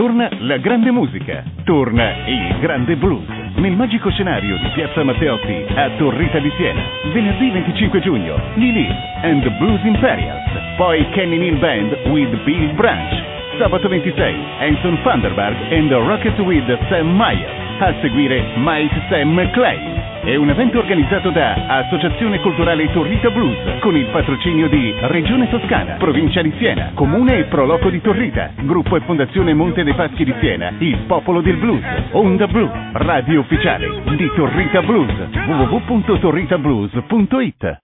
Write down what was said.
Torna la grande musica, torna il grande blues, nel magico scenario di Piazza Matteotti a Torrita di Siena. Venerdì 25 giugno, Lili and the Blues Imperials, poi Kenny Neal Band with Bill Branch. Sabato 26, Anson Vanderberg and the Rockets with Sam Myers. A seguire Mike Sam Clay. È un evento organizzato da Associazione Culturale Torrita Blues con il patrocinio di Regione Toscana, Provincia di Siena, Comune e Proloco di Torrita, Gruppo e Fondazione Monte dei Paschi di Siena, il Popolo del Blues, Onda Blu, radio ufficiale di Torrita Blues, www.torritablues.it.